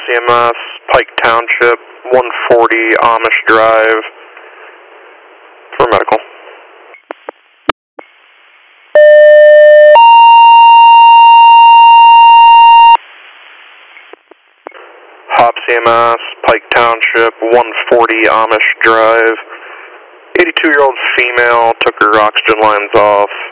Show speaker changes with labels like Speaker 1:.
Speaker 1: CMS, Pike Township, 140 Amish Drive, for medical. Hop CMS, Pike Township, 140 Amish Drive. 82-year-old female took her oxygen lines off.